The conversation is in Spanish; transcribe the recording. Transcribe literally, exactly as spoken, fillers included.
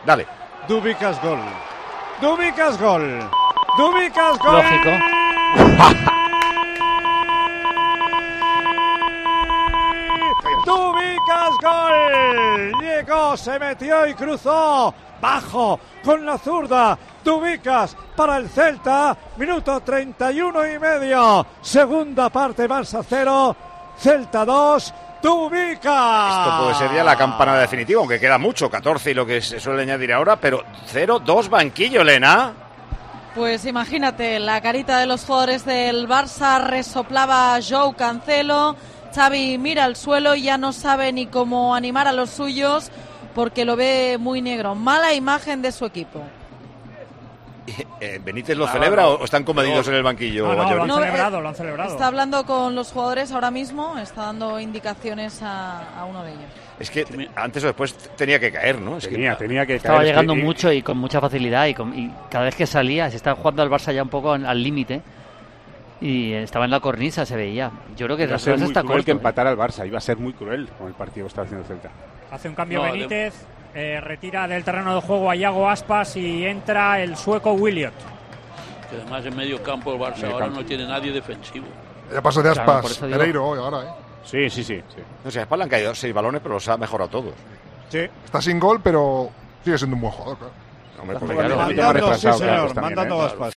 Dale. Dubicas gol. Dubicas gol. Dubicas gol. Lógico. Dubicas gol. Llegó, se metió y cruzó. Bajo con la zurda. Dubicas para el Celta. Minuto treinta y uno y medio. Segunda parte, Barça cero, Celta dos. Dubicas. Esto puede ser ya la campana definitiva, aunque queda mucho, catorce y lo que se suele añadir ahora, pero cero dos banquillo, Elena. Pues imagínate, la carita de los jugadores del Barça, resoplaba Joao Cancelo. Xavi mira al suelo y ya no sabe ni cómo animar a los suyos porque lo ve muy negro. Mala imagen de su equipo. Eh, ¿Benítez lo ah, celebra no, o están comedidos no, en el banquillo? No, no, lo han no, celebrado, eh, lo han celebrado. Está hablando con los jugadores ahora mismo, está dando indicaciones a, a uno de ellos. Es que antes o después tenía que caer, ¿no? Es tenía, que, tenía que estaba caer. llegando que, mucho y con mucha facilidad y, con, y cada vez que salía se estaba jugando al Barça ya un poco al límite y estaba en la cornisa, se veía. Yo creo que iba a ser muy está cruel corto, que ¿eh? empatara al Barça, iba a ser muy cruel con el partido que está haciendo el Celta. Hace un cambio no, Benítez, eh, retira del terreno de juego a Iago Aspas y entra el sueco Williot. Que además en medio campo el Barça medio ahora campo. No tiene nadie defensivo. Ya pasó de Aspas, claro, Pereiro hoy ahora, ¿eh? Sí, sí, sí. sí. No sé, a Aspas le han caído seis balones, pero los ha mejorado todos. Sí. Está sin gol, pero sigue siendo un buen jugador, claro. Hombre, mandando, sí, señor, mandando Aspas.